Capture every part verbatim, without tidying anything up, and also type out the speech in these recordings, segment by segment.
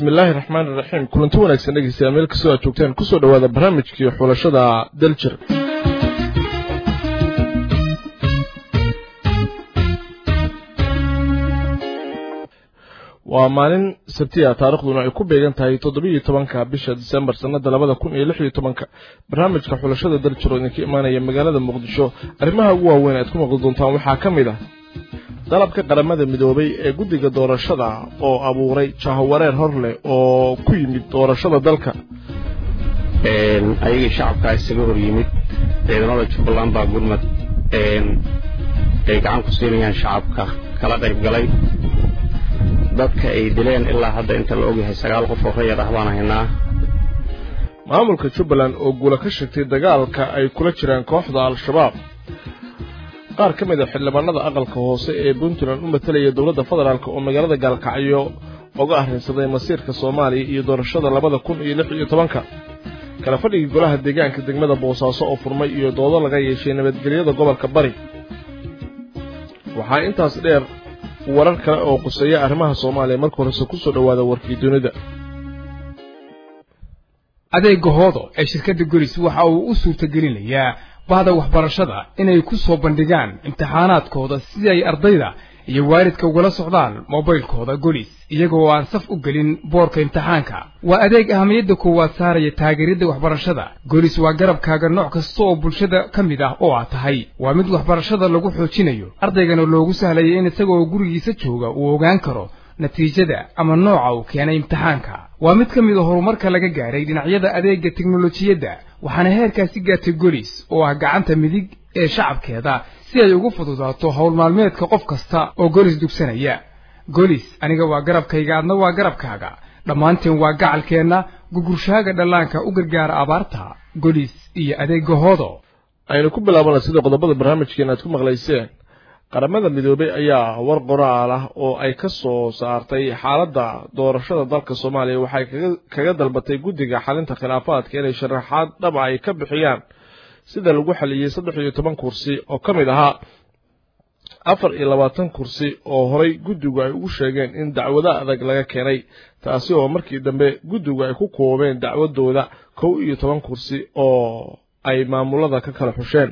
بسم الله الرحمن الرحيم كلنتو wanaagsan dhageystayaal meel kasta oo joogtaan ku soo dhawaada barnaamijkii xulashada daljir waa maalin sabtiya taariikhduna ay ku beegan tahay toddoba iyo tobanka bisha December sanada laba kun iyo lix iyo toban barnaamijka xulashada daljir oo idinka imaanaya magaalada Muqdisho arrimaha ugu waaweyn aad ku maqli doontaan waxaa kamid ah dalabka qaramada midoobay ee guddiga doorashada oo abuuray jahawareer horle oo ku yimid doorashada dalka een ayaga shacabka isaga hor yimid ciidamada Jubbaland baa gurmad een ay gacan ku siinayaan shacabka kala qayb galay dadka ay dileen ilaa hadda inta la og yahay sagaal qof oo rayid ah baan haynaa maamulka Jubbaland oo guula ka shaqtay dagaalka ay kula jiraan kooxda al-shabaab qaar ka mid ah xildhibaanada aqalka hoose ee Puntland u matalaya dawladda federaalka oo magaalada Gaalkacyo uga arrinsaday masiirka Soomaaliya iyo doorashada laba kun iyo lix iyo toban kala fadhiga golaha deegaanka degmada Boosaaso oo furmay iyo doodo laga yeeshay nabadgelyada gobolka Bari waxa intaas dheer warar kale oo quseeya arrimaha Soomaaliya markii hore ku soo dhawaada warkii dunida adeega hoodo ee shirkadda Golis waxa uu u suurtagelinayaa bahda waxbarashada inay ku soo bandhigaan imtixaanaadkooda sidii ay ardayda iyo waalidka ugala socdaan mobilkooda Golis iyagoo aan saf u galin boorka imtixaanka waa adeeg ahamiyada koowaad saaraya taageerida waxbarashada Golis waa garabkaaga nooc kasta oo bulshada kamid ah oo aad tahay waa mid waxbarashada lagu xoojinayo ardaygana loogu sahlayo in isagoo gurigiisa jooga uu ogaan karo natiijada ama nooca uu keenay imtixaanka waa mid kamid ah horumarka laga gaaray dhinacyada adeega tiknoolajiyada waxaana heerkaasi gaartay Golis oo ah gacanta midig ee shacabkeeda si ay ugu fududaato hawl maalmeedka qof kasta oo Golis dugsanaya Golis aniga waa garabkayga adna waa garabkaaga dhamaanteen waa gacalkeena gugurshaaga dhalaanka u gargaar abaarta Golis iyo adeega hoodo aynu ku bilaabana sida qodobada barnaamijkeena aad ku maqlayseen qaramada midoobay ayaa war qoraal ah oo ay ka soo saartay xaaladda doorashada dalka Soomaaliya waxay kaga dalbatay guddiga xalinta khilaafaadka inay sharaxaad dhab ay ka bixiyaan sida lagu xaliyay saddex iyo toban kursi oo kamid ahaa afar iyo labaatan kursi oo horay guddigu ay ugu sheegeen in dacwada adag laga keenay taasi oo markii dambe guddigu ay ku koobeen dacwadooda kow iyo toban kursi oo ay maamulada ka kala xusheen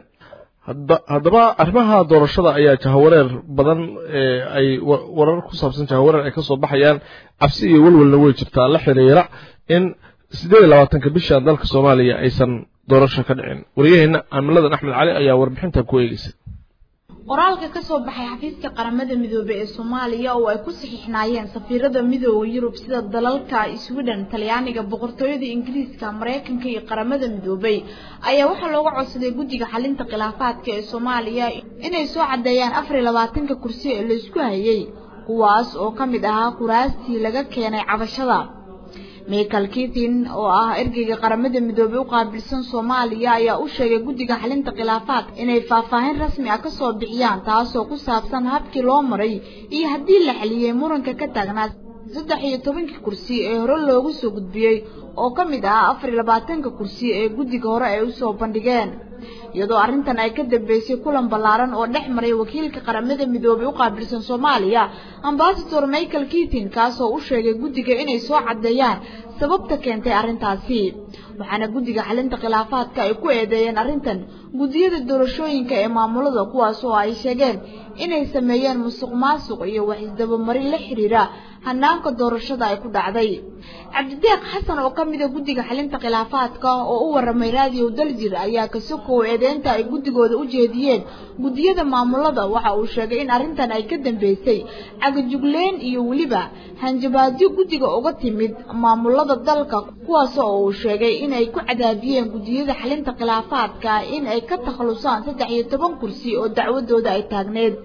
haddaba arrimaha doorashada ayaa jahawareer badan ee ay warar ku saabsan jahawareer ay ka soo baxayaan cabsi iyo walwalna way jirtaa la xiriira in siddeed iyo labaatanka bisha dalka Soomaaliya aysan doorasho ka dhicin wariyaheena Amaladan Axmed Cali ayaa warbixinta ku eegaysay qoraalka ka soo baxay xafiiska qaramada midoobay ee Soomaaliya oo ay ku saxiixnaayeen safiirada midowga Yurub sida dalalka Sweden, Talyaaniga, boqortooyada Ingiriiska, Mareykanka iyo qaramada midoobay ayaa waxa looga codsaday guddiga xalinta khilaafaadka ee Soomaaliya inay soo cadeeyaan afar iyo labaatanka kursi ee la isku hayay kuwaas oo kamid ahaa kuraastii laga keenay cabashada Michael Keating oo ah ergeyga qaramada midoobay u qaabilsan Soomaaliya ayaa u sheegay guddiga xalinta khilaafaadka inay faahfaahin rasmi ah ka soo bixiyaan taas oo ku saabsan habkii loo maray iyo haddii la xaliyay muranka ka taagnaa saddex iyo toban kursi ee hore loogu soo gudbiyay oo kamid ah afar iyo labaatanka kursi ee guddiga hore ay u soo bandhigeen iyadoo arrintan ay ka dambeysay kulan ballaaran oo dhex maray wakiilka qaramada midoobay u qaabilsan Soomaaliya ambassador Michael Keating kaas oo u sheegay guddiga inay soo cadeeyaan sababta keentay arrintaasi waxaana guddiga xalinta khilaafaadka ay ku eedeeyeen arrintan guddiyada doorashooyinka ee maamulada kuwaas oo ay sheegeen inay sameeyeen musuqmaasuq iyo wax isdabamarin la xiriira hanaanka doorashada ay ku dhacday Cabdideeq Xasan oo kamid ah guddiga xalinta khilaafaadka oo u waramay raadiyo Daljir ayaa ka soo kooweedeenta ay guddigooda u jeediyeen guddiyada maamulada waxa uu sheegay in arrintan ay ka dambeysay cagajugleen iyo waliba hanjabaadyo guddiga uga timid maamulada dalka kuwaas oo uu sheegay inay ku cadaadiyeen guddiyada xalinta khilaafaadka in ay ka takhalusaan saddex iyo toban kursi oo dacwadooda ay taagneed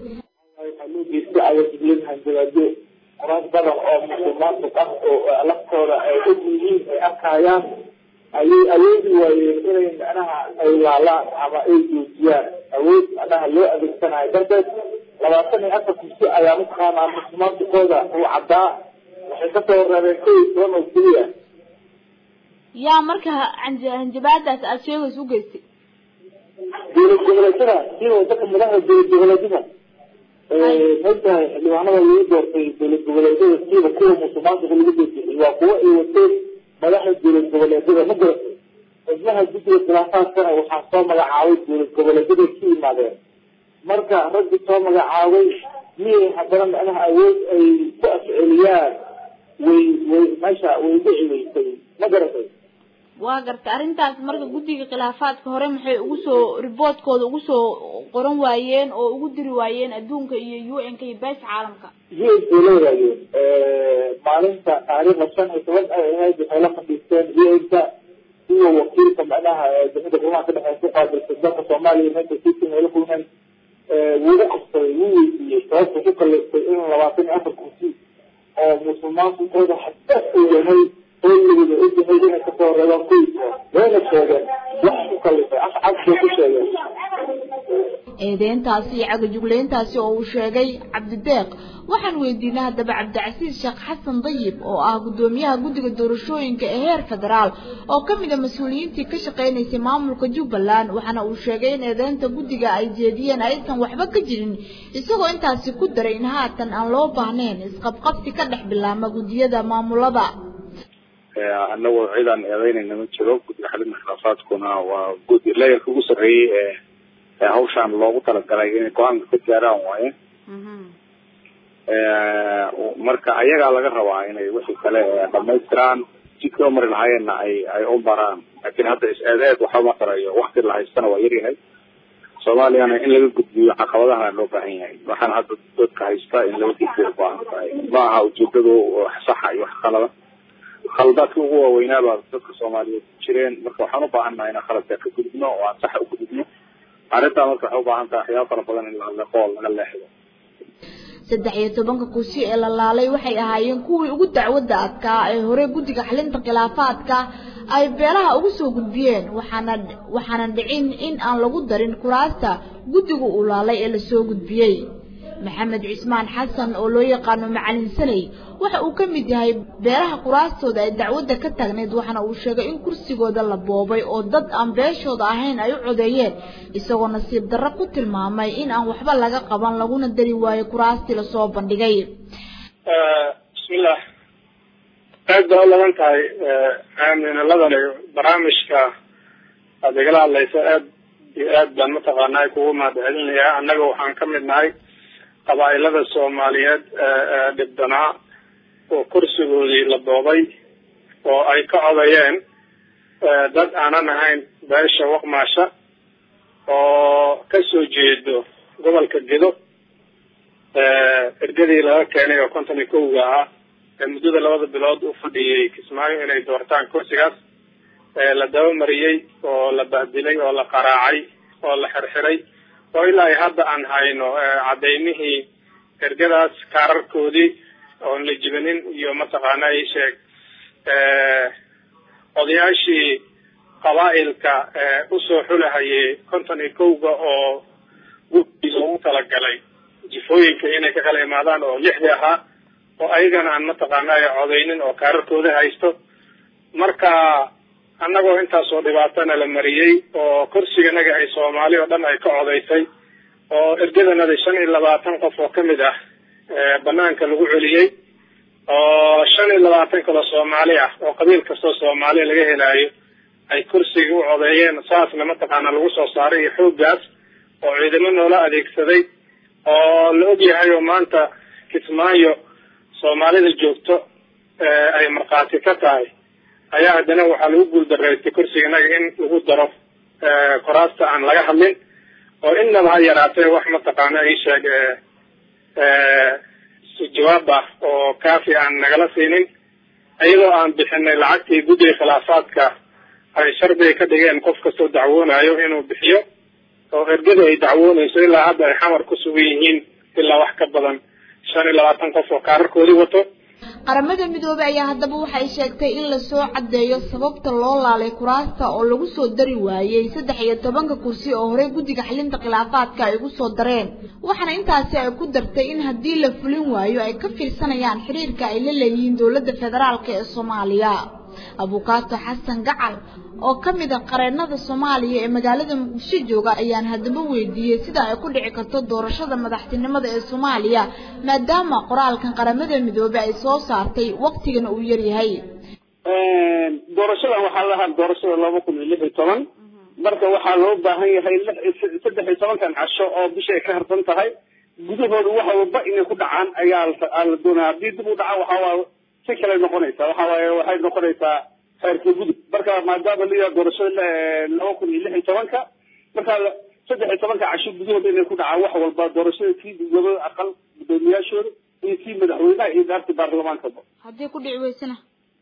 قرآن بدر أو مسلمان تقص أو لقطة أو أبنيين أكايان أي أيد ويقولين أنا أي لا لا أما أي جوجيان أود أنا لو أدرك سنة جدد لو أصلني أكثر شيء أيام كان عن مسلمان تقوله هو عداء وحسبته الرئيسي وما وصليه يا مركه عند انجبادات أشياء وسوقتي دين الجغلة دين وذاك الملاحظ دين الجغلة hadda xildhibaanada lagu doortay dowlad goboleedyada siiba kuwa musuqmaasuqa lagu doortay waa kuwo ay wateen madaxda dowlad goboleedyada ma garatay xubnaha guddiga khilaafaadkana waxaa soo magacaabay dowlad goboleedyada ka yimaadeen marka raggi soo magacaabay miyay haddana macnaha awood ay ku afceliyaan way way meesha way dhici weysay ma garatay waa gartay arrintaas marka guddiga khilaafaadka hore maxay ugu soo riboodkooda ugu soo qoran waayeen oo ugu diri waayeen adduunka iyo U N K iyo beesha caalamka U N K leeyahay maalinta taariikhda shan iyo toban ay ahayd waxay la fadhiisteen U N K iyo wakiilka macnaha dowladda xukuumadda ka dhexeysa ku qaabilsan dalka Soomaaliya meesha siisin ay la kulmeen wuu qabtay wuu weydiiyey sababta ku kaleystay in labaatan iyo afar kursi oo musuqmaasuqooda xataa uu yahay oo lagu ogyahay inay ka soo reebaan qoyska wayna sheegeen wax ku kaleystay afcad bay ku sheegeen eedeyntaasi iyo cagajugleyntaasi oo uu sheegay Cabdideeq waxaan weydiinay haddaba Cabdicasiis Sheekh Xasan Dayib oo ah gudoomiyaha guddiga doorashooyinka ee heer federaal oo ka mid ah mas'uuliyiintii ka shaqeynaysay maamulka Jubbaland waxaana uu sheegay in eedeynta guddiga ay jeediyeen aysan waxba ka jirin isagoo intaasi ku daray in haatan aan loo baahnayn isqabqabsi ka dhex bilaama guddiyada maamulada annagu ciidan eedeynayna ma jiro guddiga xalinta khilaafaadkuna waa guddi leeyarka ugu sarreeyay ee hawshaan loogu talagalay inay go-aanka ka gaaraan waaye marka ayagaa laga rabaa inay wixii kale dhamaystiraan jidka u mari lahaayeenna ay ay u maraan laakiin hadda is-eedeed waxba ma tarayo wakti la haystana waa yaryahay soomaaliyana in laga gudbiyo caqabadahana loo baahan yahay waxaan hadda dadka haysta in laga gudbiyo u baahan tahay ma aha ujeedadu wax saxa iyo wax qalada khaladaadka ugu waaweynaa baa dadka soomaaliyeed jireen marka waxaan u baahannahay inaan khaladka ka gudubno oo aan saxa u gudubno arrintaa marka waxay u baahan tahay waxyaabo fara badan in la leeqo laga leexdo saddex iyo tobanka kursi ee la laalay waxay ahaayeen kuwii ugu dacwadda adkaa ee hore guddiga xalinta khilaafaadka ay beelaha ugu soo gudbiyeen waxaana waxaana dhicin in aan lagu darin kuraasta guddigu uu laalay ee la soo gudbiyey maxamed cismaan xasan oo loo yaqaano macalin sanay waxa uu ka mid yahay beelaha kuraastooda ay dacwadda ka taagneed waxaana uu sheegay in kursigooda la boobay oo dad aan beeshooda ahayn ay u codeeyeen isagoo nasiib darro ku tilmaamay in aan waxba laga qaban laguna dari waayo kuraastii lasoo bandhigay bismillah aad baa u laban tahay aaminaladani barnaamijka aad igala hadlayso aad iyo aad baan mataqaanaa kugu mahadcelinayaa annaga waxaan ka mid nahay qabaa'ilada soomaaliyeed ee dhibdanaa oo kursigoodii la boobay oo ay ka codayeen dad aanan ahayn beesha waqmaasha oo ka soo jeedo gobolka Gedo ergadii laga keenay oo konton iyo kowga ah ee muddada labada bilood u fadhiyey Kismaayo inay doortaan kursigaas la dabamariyey oo la bahdilay oo la qaraacay oo la xirxiray oo ilaa hadda aan hayno cadeymihii ergadaas kaararkoodii oon la jibanin iyo mataqaana ay sheeg odayaashii qabaa'ilka usoo xulahayay konton iyo kowga oo guddiga ugu talagalay jifooyinka inay ka kala imaadaan oo lixdii ahaa oo ayagana aan mataqaana ay codeynin oo kaararkooda haysto marka annagoo intaasoo dhibaatana la mariyey oo kursiganaga ay soomaali oo dhan ay ka codaysay oo ergadanada shan iyo labaatan qof oo ka mid ah banaanka lagu celiyey oo shan iyo labaatan kaloo soomaali ah oo qabiil kastoo soomaali laga helaayo ay kursiga u codeeyeen saasna mataqaana lagu soo saaray iyo xooggaas oo ciidamo noola adeegsaday oo la og yahay oo maanta Kismaayo soomaalida joogto ay markhaati ka tahay ayaa haddana waxaa lagu guuldareystay kursiganaga in lagu daro kuraasta aan laga hadlin oo innaba ha yaraatee wax mataqaana ay sheeg jawaab ah oo kaafi aan nagala siinin iyadoo aan bixinay lacagtii guddiga khilaafaadka ay shardiga ka dhigeen qof kastoo dacwoonayo inuu bixiyo oo ergada ay dacwoonayso ilaa hadda ay xamar ku sugan yihiin ilaa wax ka badan shan iyo labaatan qof oo kaararkoodii wato qaramada midoobay ayaa haddaba waxay sheegtay in la soo cadeeyo sababta loo laalay kuraasta oo lagu soo dari waayay saddex iyo tobanka kursi oo hore guddiga xalinta khilaafaadka ay ugu soo dareen waxaana intaasi ay ku dartay in haddii la fulin waayo ay ka fiirsanayaan xiriirka ay la leeyihiin dowladda federaalka ee Soomaaliya abukaato xasan gacal oo ka mid ah qareennada Soomaaliya ee magaalada Muqdisho jooga ayaan haddaba weydiiyay sida ay ku dhici karto doorashada madaxtinimada ee Soomaaliya maadaama qoraalkan qaramada midoobay ay soo saartay waqtigan uu yar yahay een doorashada waxa la ahaa doorashada laba kun iyo lix iyo toban marka waxa loo baahan yahay saddex iyo toban kan casho oo bishay ka harsan tahay gudahoodu waxa walba inay ku dhacaan ayaa la doonaa hadii dib u dhaca waxa waa si kale noqonaysa waxa waaye waxay noqonaysaa xeerka gudub marka maadaama la yiraahdo doorashada laba kun iyo lix iyo toban ka marka saddex iyo toban ka casho gudahooda inay ku dhacaan wax walba doorashada kii gudoomiyaha aqal gudoomiyaashooda iyo kii madaxweynaha iyo daarta baarlamaanka hadii ku dhici weysana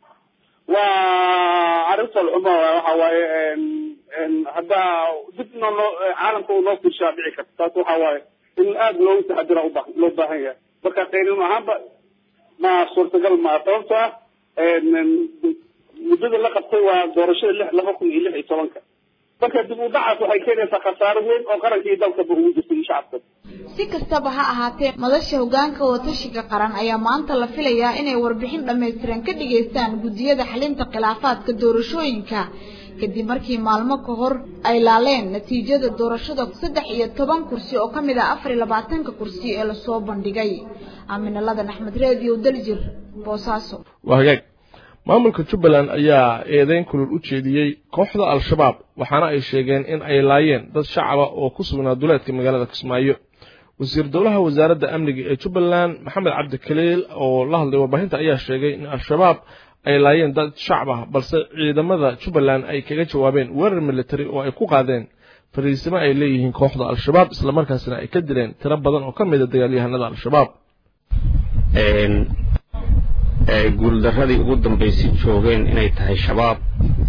waa arrinta ulama waxa waaye een hada dibna caalamka uu noo fiirshaa dhici karta taas waxa waaye in aad loo taxadiro u baahan loo baahan yahay marka qiimo ahaanba ma suurtagal ma sababta een muddada la qabtay waa doorashada laba kun iyo lix iyo toban ka marka dib u dhacaas waxay keenaysaa khasaaro weyn oo qaranka iyo dalka ugu jirtay shacabka si kastaba ha ahaatee madasha hoggaanka watashiga qaran ayaa maanta la filayaa inay warbixin dhameystiran ka dhigeystaan gudiyada xalinta khilaafaadka doorashooyinka kadib markii maalmo ka hor ay laaleen natiijada doorashada saddex iyo toban kursi oo ka mid ah afar iyo labaatanka kursi ee la soo bandhigay aaminaladan axmed radio daljir boosaaso wahagaag maamulka Jubbaland ayaa eedeyn kulul u jeediyay kooxda al-shabaab waxaana ay sheegeen in ay laayeen dad shacab ah oo ku sugnaa duleedka magaalada Kismaayo wasiir dowlaha wasaaradda amniga ee Jubbaland Maxamed Cabdi Kaliil oo la hadlay warbaahinta ayaa sheegay in al-shabaab ay laayeen dad shacab ah balse ciidamada Jubbaland ay kaga jawaabeen weerar military oo ay ku qaadeen fariisimo ay leeyihiin kooxda al-shabaab isla markaasna ay ka dileen tiro badan oo ka mid ah dagaalyahanada al-shabaab een ee guuldaradii ugu dambeysay joogeen inay tahay shabaab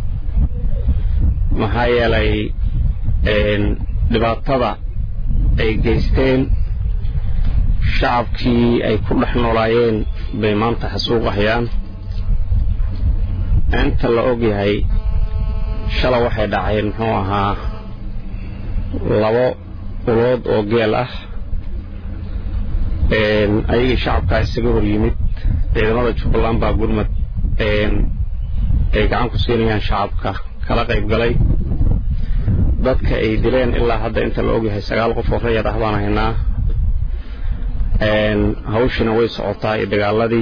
maxaa yeelay een dhibaatada ay geysteen shacabkii ay ku dhex noolaayeen bay maanta xasuuqayaan inta la og yahay shalay waxay dhaceen muxuu ahaa labo ulood oo geel ah een ayaga shacabka isaga hor yimid ciidamada Jubbaland baa gurmad een ay gacan ku siinayaan shacabka kala qayb galay dadka ay dileen ilaa hadda inta la og yahay sagaal qof oo rayid ah baan haynaa een hawshina way socotaa ee dagaaladii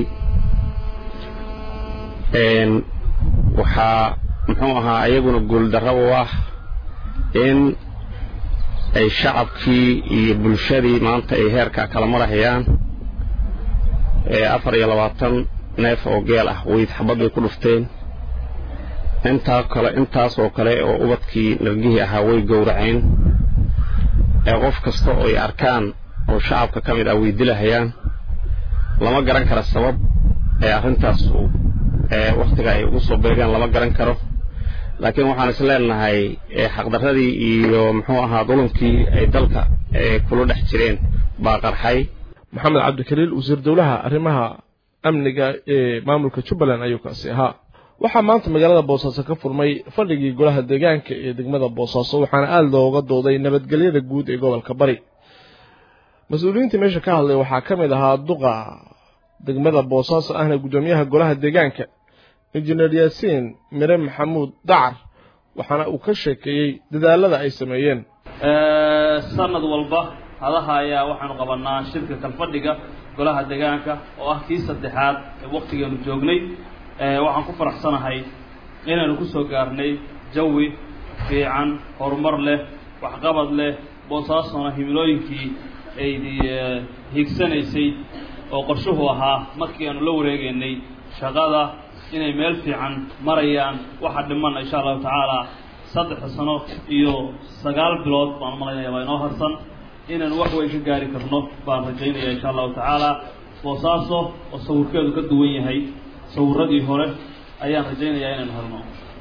een waxa muxuu ahaa ayaguna guul darro ah in ay shacabkii iyo bulshadii maanta ay heerka kala marayaan ee afar iyo labaatan neef oo geel ah way xabad ku dhufteen inta kale intaas oo kale oo ubadkii nargihii ahaa way gowraceen ee qof kasta oo ay arkaan oo shacabka kamid ah way dilahayaan lama garan karo sabab ee arrintaas ee waqtiga ay ugu soo beegaan lama garan karo laakiin waxaan isleenahay ee xaqdaradii iyo muxuu ahaa dulumkii ay dalka ee kula dhex jireen baa qarxay Maxamed Cabdi Kaliil wasiir dowlaha arrimaha amniga ee maamulka Jubbaland ayuu ka sii ahaa waxa maanta magaalada Boosaaso ka furmay fadhigii golaha deegaanka ee degmada Boosaaso waxaana aad looga dooday nabadgelyada guud ee gobolka Bari mas'uuliyiinta meesha ka hadlay waxa kamid ahaa duqa degmada Boosaaso ahna gudoomiyaha golaha deegaanka injineer Yaasiin Mire Maxamuud Dacar waxaana uu ka sheekeeyay dadaalada ay sameeyeen ee sanad walba hadaha ayaa waxaanu qabanaa shirka kalfadhiga golaha deegaanka oo ah kii saddexaad ee waqtigeenu joognay ee waxaan ku faraxsanahay inaanu ku soo gaarnay jawi fiican horumar leh waxqabad leh Boosaasona himilooyinkii ay hiigsanaysay oo qorshuhu ahaa markii aanu la wareegaynay shaqada inay meel fiican marayaan waxa dhiman insha Allah taala saddex sano iyo sagaal bilood baan malaynayaa inoo harsan inaan wax weyn ka gaari karno baan rajaynayaa insha Allah taala Boosaaso oo sawirkeedu ka duwan yahay sawirradii hore ayaan rajaynayaa inaan helno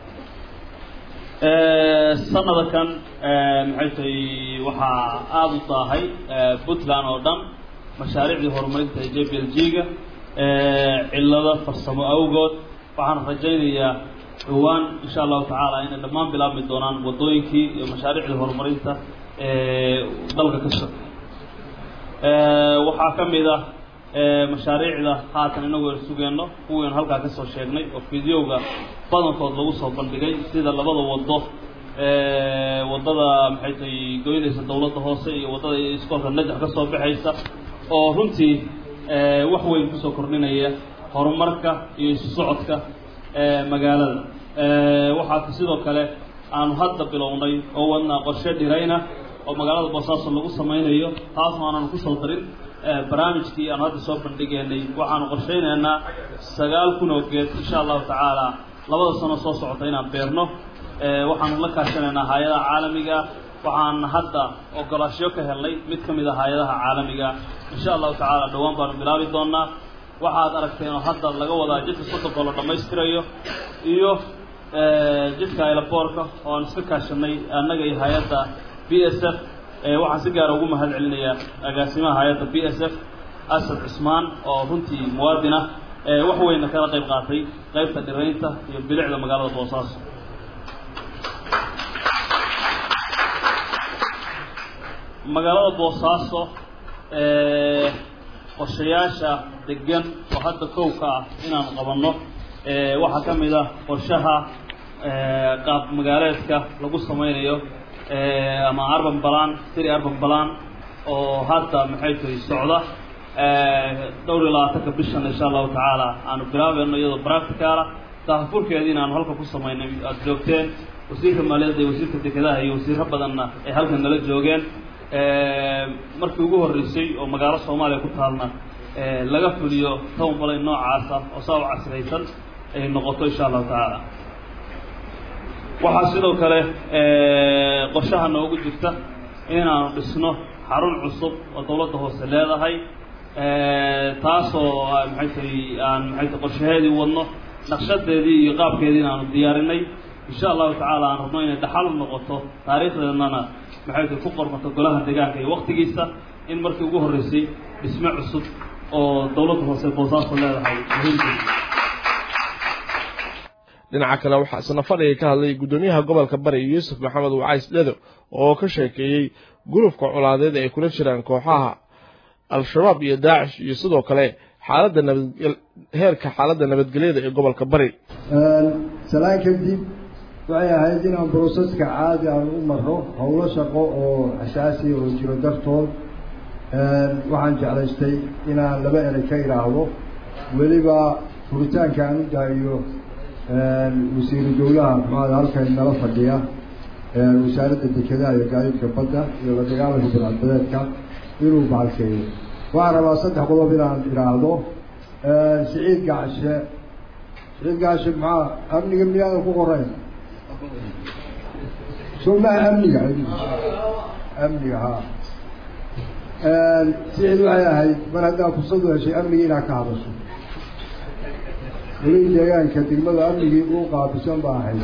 ee sanadakan maxay tahay waxa aad u taahay Puntland oo dhan mashaariicdii horumarinta ee J P L G-ga ee cilada farsamo awgood waxaan rajaynayaa dhawaan insha Allah taala in dhammaan bilaabmi doonaan wadooyinkii iyo mashaariicdii horumarinta ee dalka ka socda ee waxa kamid ah mashaariicda haatan inagu sugeenno kuween halkaa ka soo sheegnay oo fideoga badankood lagu soo bandhigay sida labada wado wadada maxay tahay goynaysa dawladda hoose iyo wadada iskoolka najax ka soo baxaysa oo runtii wax weyn ku soo kordhinaya horumarka iyo isu socodka magaalada waxaa sidoo kale aanu hadda bilownay oo wadnaa qorshe dhirayna oo magaalada Boosaaso lagu samaynayo taas aanan ku soo darin barnaamijkii aan hadda soo bandhigeynay waxaanu qorsheynaynaa sagaal kun oo geed insha Allah tacaala labada sano soo socota inaan beerno waxaanu la kaashanaynaa hay'adaha caalamiga waxaan hadda ogolaasho ka helnay mid ka mid ah hay'adaha caalamiga insha Allah tacaala dhawaan baan bilaabi doonaa waxaad aragteen oo hadda laga wadaa jidka sodon la dhameystirayo iyo jidka aeroportka oo aan iska kaashanay annaga iyo hay'adda B S F waxaan si gaar ah ugu mahad celinayaa agaasimaha hay'adda B S F Asad Usmaan oo runtii muwaadin ah wax weyn ka qayb qaatay qaybta dhiraynta iyo bilicda magaalada Boosaaso magaalada Boosaaso ee qorshayaasha degan oo hadda kowka ah inaan qabanno ee waxa kamid ah qorshaha ee qaab magaaleedka lagu sameeyo ee ama urban plan city urban plan oo hadda maxay tahay socda ee dhowr iyo labaatan bishan insha Allah taala aanu bilaabayno iyadoo practical ah taafurkeedina aan halka ku sameeynay aad joogteen wasiirka maaliyadda iyo wasiirka dekedaha iyo wasiirro badanna ay halkan nala joogeen markii ugu horeysay oo magaalo Soomaaliya ku taalna laga fuliyo toban balay noocaas ah oo soo casraysan ay noqoto insha Allah taala waxa sidoo kale qorshaha noogu jirta inaan dhisno xarun cusub oo dawladda hoose leedahay taasoo maxay tahay aan maxay tahay qorshaheedii wadno naqshadeedii iyo qaabkeedii aan diyaarinay insha Allah taala aan rabno inay dhaxal noqoto taariikhdeedana maxay ku qormato golaha deegaanka iyo waqtigiisa in markii ugu horeysay dhisme cusub oo dawladda hoose Boosaaso leedahay dhinaca kale waxa isna fadhiga ka hadlay gudoomiyaha gobolka Bari Yuusuf Maxamed Wacays Ledo oo ka sheekeeyay gurufka culaadeed ay kula jiraan kooxaha al-shabaab iyo Daesh iyo sidoo kale xaaladda nabad heerka xaaladda nabadgelyada ee gobolka Bari salaan kadib waxay ahayd inaan processka caadi aan u maro howlo shaqo oo asaasi oo jiro dartood waxaan jeclaystay inaan laba eray ka iraahdo weliba furitaanka aan u daayo wasiir dowlaha maxamed halkan nala fadhiya wasaaradda dekedaha iyo gaadiidka badda iyo la dagaalanka bini'aadamka inuu baalkeeyo waxaan rabaa saddex qodob inaan iraahdo Siciid Gacshe Siciid Gacshe maxaa amniga miyaada ku qorayn ثم أمنية أمنية ها سعيد وعياهي من هذا فصدوا شيء أمنية إلى كعبس ولي جيان كتير ماذا أمنية وقع بسم باحي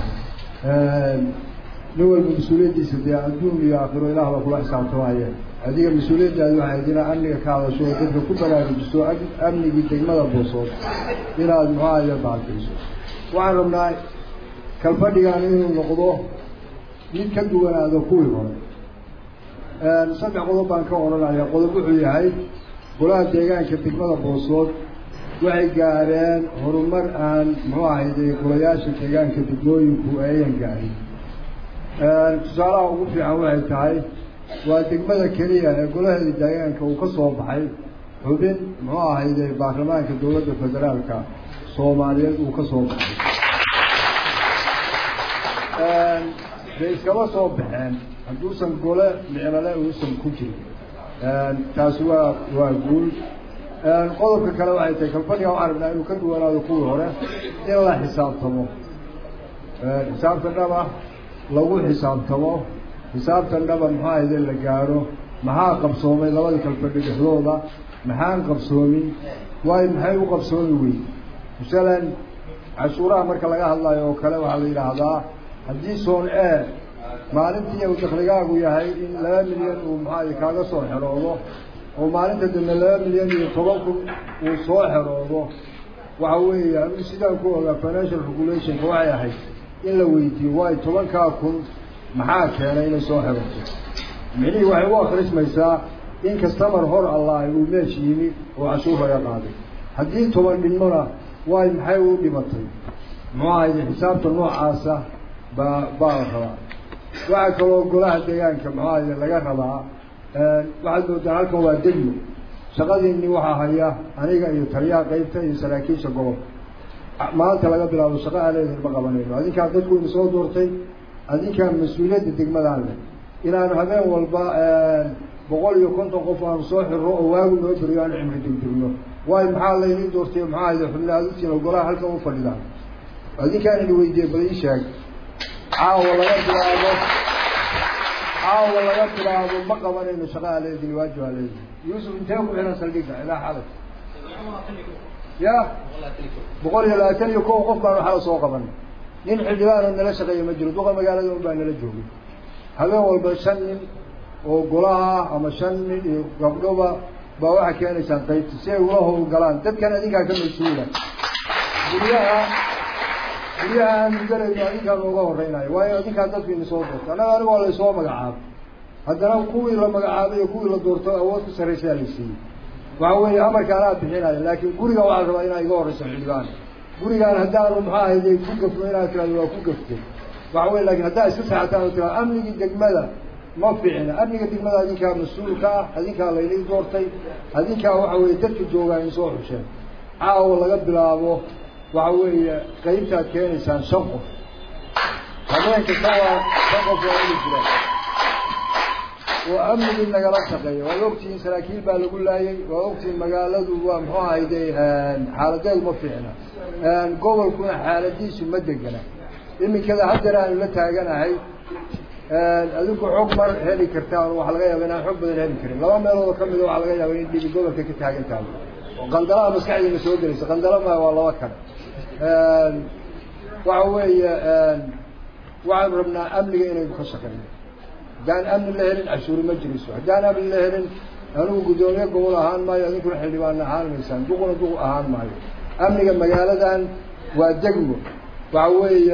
نول المسؤولية دي سدي عندهم يأخذوا إلى الله كل حساب تواعيه هذه المسؤولية جاء واحد هنا أمنية كعبس وكذا كل بلاد بسوا أمنية كتير ماذا بوصل إلى المعايير بعد كذا وعرفنا كالفرد يعني نقضوه mid ka duwanaado kuwii hore saddex qodob baan ka oranaya qodob wuxuu yahay golaha deegaanka degmada Boosaaso waxay gaareen horumar aan muxuu ahayd golayaasha deegaanka degmooyinku ayaan gaarin tusaalaha ugu fiican waxay tahay waa degmada kaliya ee golaha deegaanka uu ka soo baxay xubin muxuu ahayd baarlamaanka dowladda federaalka Soomaaliyeed uu ka soo baxay iskaba soo baxeen hadduusan gole micnale uusan ku jirin taasi waa waa guul qodobka kale waxay tahay kalfadhiga waxaan rabnaa inuu ka duwanaado kuwii hore in la xisaabtamo xisaabtan dhaba lagu xisaabtamo xisaabtan dhaba maxaa ahayde la gaaro maxaa qabsoomay labadii kalfadhi dhexdooda maxaan qabsoomin waayo maxay u qabsoomi weyn masalan cashuuraha marka laga hadlayo oo kale waxaa la yidhaahdaa haddii soon ee maalintii uu dakhligaagu yahay in laba milyan uu maxaa kaaga soo xiroodo oo maalinta dambe laba milyan iyo toban kun uu soo xiroodo waxa weeyaan sidaan ku ogaa financial regulation waxay ahayd in la weydiiyo waay tobankaa kun maxaa keenay inay soo xirooto micnihii waxay u akhrismaysaa in kastamar hor allah uu meesh yimi oo cashuur laga qaaday haddii toban dhimana waay maxay u dhimatay muxuu ahayd xisaabta noocaasa baa baa la rabaa waxaa kaloo golaha deegaanka muxuu ahayd laga rabaa waxaad moodaa halkan waa degmo shaqadiinni waxaa haya aniga iyo taliyaha qaybta iyo saraakiisha gobolka maanta laga bilaabo shaqo aleedin ma qabanayno adinkaa dadku ina soo doortay adinkaa mas-uuliyadda degmadaan leh inaanu habeen walba boqol iyo konton qof aanu soo xirro oo waagu noo beriyo aanu cimri degdegno waayo maxaa laynin doortay maxaa ahayde xubna adusiina golaha halkan u fadhidaan adinkaan ini weydiiye bal ii sheeg caawa laga bilaabo caawa laga bilaabo ma qabanayno shaqa aleedin waajib aleedin yuusuf intee ku xihan saldhigga ilaa xalay ya boqol iyo labaatan iyo kow qof baanu xala soo qabanay nin xildhibaano nala shaqeeya ma jiro duqa magaalada un baa nala joogay habeen walba shan nin oo golaha ama shan nin iyo gabdhoba baa waxaa keenaysaan qaybta si ay ula howlgalaan dadkan adinkaa ka mas-uula guryaha guryaha aan mugalayno adinkaa looga horeynayo waayo adinkaa dadku ina soo doorto annaga anigu waa laysoo magacaabo haddana kuwii la magacaabay iyo kuwii la doorto awood ku sarraysaa la siiyey waxa weeye amarka anaa bixinayo laakiin guriga waxaa rabaa inaa iga horeyso xildhibaan gurigaan haddaanu maxaa ahayday ku gafno inaad tiraado waa ku gaftay waxa weye lakin haddaa iska saxataan oo tiraado amnigii degmada ma fiicna amniga degmada adinkaa mas-uulka ah adinkaa laynii doortay adinkaa waxa weeye dadka joogaa in soo xusheen caawa laga bilaabo waxa weeye qaybtaad keenaysaan shan qof habeen kasta waa shan qof waa ina jiraan oo amnigii nagala shaqeeya waad ogtihiin saraakiil baa lagu laayay waad ogtihiin magaaladu waa muxuu ahayde xaaladeedu ma fiicna gobolkuna xaaladiisu ma degana iminkada haddana aanu la taaganahay adinku xog mar heli kartaan waxaa laga yaaba inaan xog badan heli karin laba meeloodoo kamida waxaa laga yaaba in dhibi gobolka ka taagan tahay oo qandalaha maskaxdiina soo gelaysa qandala ma waa laba kale waxa weeye waxaanu rabnaa amniga inaynu ka shaqeyno haddaan amni la helin cashuuri ma jiriso haddaan amni la helin anigu guddoomiye gobol ahaan maayo adinkuna xildhibaanna ahaan maysaan duquna duq ahaan maayo amniga magaaladan waa degmo waxa weeye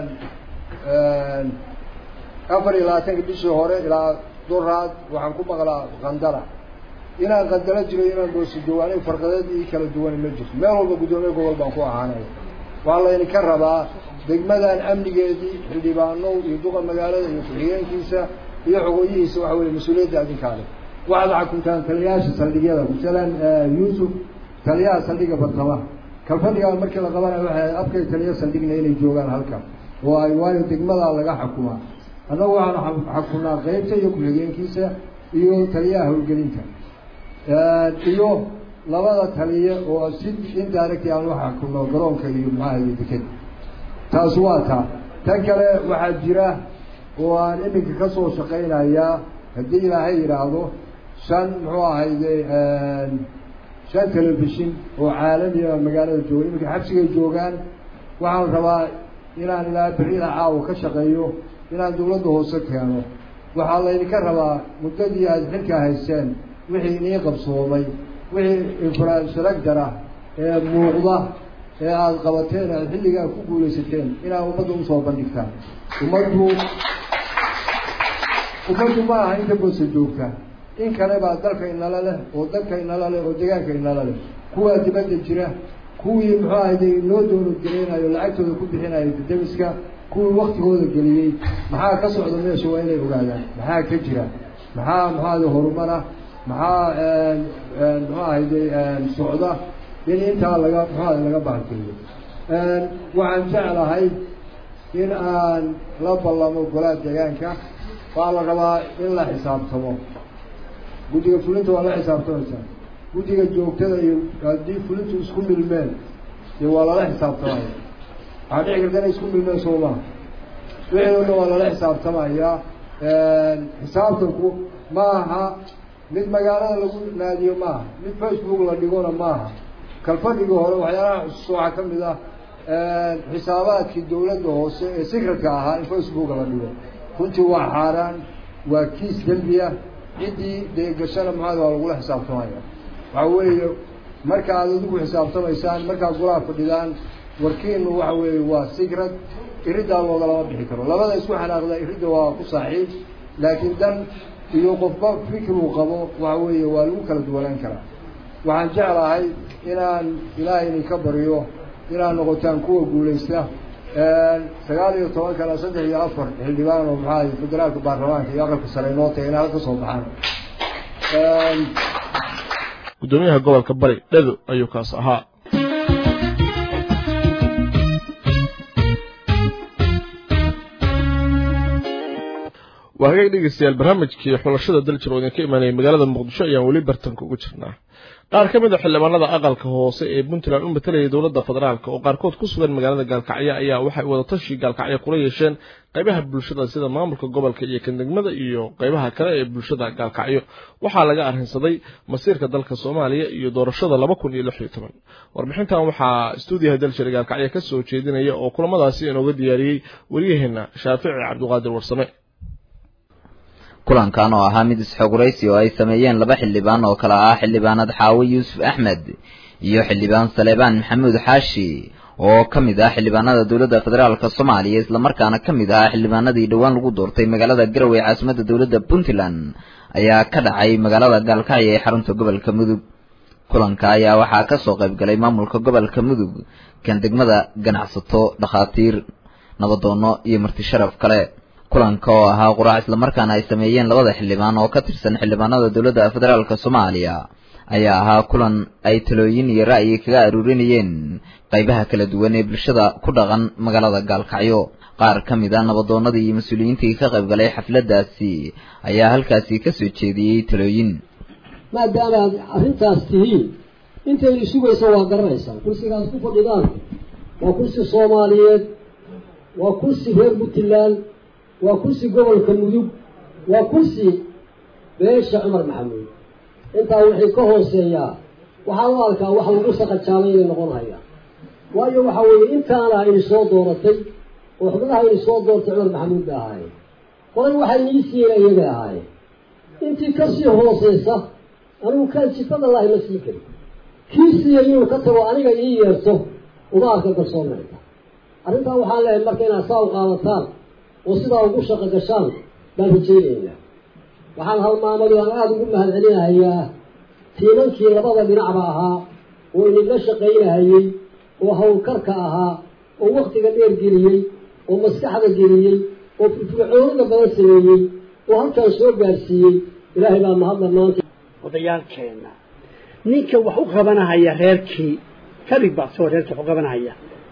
afar iyo labaatanka bishii hore ilaa duraad waxaan ku maqlaa qandala inaan qandalo jiro inaan boosi joogo aniga farqadeed ii kala duwan ma jirto meel walba guddoomiye gobol baan ku ahaanaya waxaa laydinka rabaa degmadan amnigeedii xildhibaano iyo duqa magaalada iyo ku-xigeenkiisa iyo xogoyihiisa waxa weye mas-uuliyadda adinkaa leh waxaad xakuntaan taliyayaasha saldhigyada masalan yuusuf taliyaha saldhiga badqaba kalfadhigaa markii la qabanayo waxay afkay taliya saldhigna inay joogaan halkan oo ay waayo degmadaa laga xakumaa annagu waxaanu xakunaa qeybta iyo ku-xigeenkiisa iyo taliyaha howlgelinta iyo labada taliye oo si indirect aan wax xakuno garoonka iyo maxaa dekeda taas waa taa tan kale waxaa jira oo aan iminka kasoo shaqaynayaa haddii ilaahay yidhaahdo shan muxuu ahayde shan telefishin oo caalamiya magaalada jooga iminka xabsigay joogaan waxaan rabaa inaan ilaa berrida caawa ka shaqeeyo inaan dawladda hoose keeno waxaa laydinka rabaa muddadii aada xilkaa hayseen wixii inii qabsoomay wixii infrastructure ah ee muuqda ee aada qabateen aada xilligaa ku guulaysateen inaad ummadda usoo bandhigtaan ummaddu ummaddu ma aha inta boosa joogta in kale baa dalka inala leh oo dalka inala leh oo deegaanka inala leh kuwaa dibadda jira kuwii muxuu ahayde noo doonad gelinayo lacagtooda ku bixinayo dadabiska kuwii waktigooda geliyey maxaa ka socda meesha waa inay ogaadaan maxaa ka jira maxaa muxuu ahayde horumara maxaa muxuu ahayde socda in intaa laga muxuu ahayde laga bahalkeeyo waxaan jeclahay in aan la ballamo golaha deegaanka waa la rabaa in la xisaabtamo guddiga fulinta waa la xisaabtamaysaa guddiga joogtada iyo haddii fulintu isku milmeen dee waa lala xisaabtamaya waxaa dhici karta inay isku milmeen soo maha wixii o dhan waa lala xisaabtamayaa xisaabtanku ma aha mid magaalada lagu naadiyo maaha mid facebook la dhigona maaha kalfadhigii hore waxyaalaha xusuuso waxaa kamid ah xisaabaadkii dawladda hoose ee secretka ahaa in facebooka la dhigo runtii waa xaaraan waa kiis dembiya ciddii dee gashana maxaad waa lagula xisaabtamaya waxa weeye marka aad adigu xisaabtamaysaan markaad golaha fadhidaan warkiinu waxa weeye waa secret iriddaa loogalama bixi karo labada isku xanaaqda iridda waa ku saaxiib laakiin dan iyo qofba fikir uu qabo waxa weeye waa lagu kala duwanaan karaa waxaan jeclahay inaan ilaahay idinka baryo inaad noqotaan kuwa guulaysta sagaal iyo toban kana saddex iyo afar xildhibaan oo maxaa federaalka baarlamaanka iyo aqalka sare noo tagay inay ka soo baxaan gudoomiyaha gobolka bari dhado ayuu kaas ahaa وهاي دقيقة سيال برنامج كي حلاشة دلتش رودين كإيمانية مقالة مقدشة يعني ولي برتن كوجو جرنا qaar ka mid ah xildhibaanada aqalka hoose ee Puntland u matalaya dawladda federaalka oo qaarkood ku sugan magaalada Gaalkacyo ayaa waxay wada tashi Gaalkacyo kula yeesheen qaybaha bulshada sida maamulka gobolka iyo degmada iyo qaybaha kale ee bulshada Gaalkacyo waxaa laga arrinsaday masiirka dalka Soomaaliya iyo doorashada laba kun iyo lix iyo toban warbixintan waxaa stuudiyaha dalka Gaalkacyo ka soo jeedinaya oo kulamadaasi inooga diyaariyay wariyaheena Shaafici Cabduqaadir Warsame kulankan oo ahaa mid isxoguraysi oo ay sameeyeen laba xildhibaan oo kala ah xildhibaanad Xaawi Yuusuf Axmed iyo xildhibaan Saleebaan Maxamuud Xaashi oo kamid ah xildhibaanada dawladda federaalka Soomaaliya isla markaana kamid ah xildhibaanadii dhawaan lagu doortay magaalada Garowe ee caasimadda dawladda Puntland ayaa ka dhacay magaalada Gaalkacyo ee xarunta gobolka Mudug kulanka ayaa waxaa ka soo qayb galay maamulka gobolka Mudug kan degmada ganacsato dhaqaatiir nabadoono iyo marti sharaf kale kulanka oo ahaa quraac isla markaana ay sameeyeen labada xildhibaan oo ka tirsan xildhibaanada dawladda federaalka Soomaaliya ayaa ahaa kulan ay talooyin iyo ra'yi kaga aruurinayeen qaybaha kala duwan ee bulshada ku dhaqan magaalada Gaalkacyo qaar kamid ah nabadoonada iyo mas'uuliyiintii ka qayb galay xafladaasi ayaa halkaasi ka soo jeediyay talooyin maadaama arrintaas tihiin intay sugayso waa garanaysaa kursigaas ku fadhidaan waa kursi Soomaaliyeed waa kursi reer Puntland waa kursi gobolka Mudug waa kursi beesha Cumar Maxamuud inta wixii ka hooseeya waxa uu arkaa wax lagu saqajaalay noqonaya waayo waxa weeye intaana ay soo dooratay oo xubnaha ay soo doortay Cumar Maxamuud ahaay qoray waxay ii siiyeen ahaay intii ka sii hooseysa anigu ka jifada Allah ma sii kari kiisii inuu ka tago aniga ii yeerto uga arka kalsoonayda arrinta waxa la markay inaa saaw qaadataan وسيدا ugu shaqo gashaan baan jeedinaa waxaan hal maamulay aan aad ugu mahadcelinayaa tiimankii labada dhinacba ahaa oo inaga shaqeynayay oo hawlkarka ahaa oo waqtiga dheer geliyay oo maskaxda geliyay oo firfircoonida badan sameeyay oo halkaan soo gaarsiiyay ilaahay baa mahadna maanta odayaalkeena ninka wax u qabanaya reerkii kadib baa soo reerka wax u qabanaya